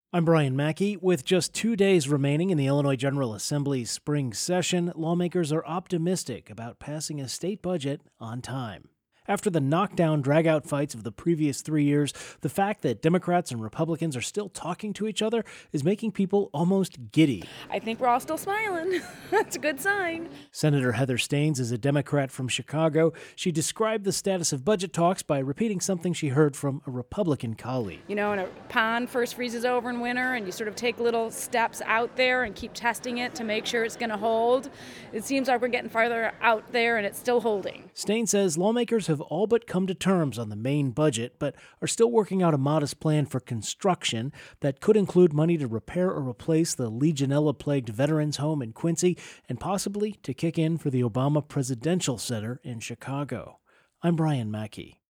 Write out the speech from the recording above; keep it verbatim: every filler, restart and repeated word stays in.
I'm Brian Mackey. With just two days remaining in the Illinois General Assembly's spring session, lawmakers are optimistic about passing a state budget on time. After the knockdown, drag-out fights of the previous three years, the fact that Democrats and Republicans are still talking to each other is making people almost giddy. I think we're all still smiling. That's a good sign. Senator Heather Steans is a Democrat from Chicago. She described the status of budget talks by repeating something she heard from a Republican colleague. You know, when a pond first freezes over in winter and you sort of take little steps out there and keep testing it to make sure it's going to hold, it seems like we're getting farther out there and it's still holding. Steans says lawmakers have all but come to terms on the main budget, but are still working out a modest plan for construction that could include money to repair or replace the Legionella-plagued Veterans Home in Quincy and possibly to kick in for the Obama Presidential Center in Chicago. I'm Brian Mackey.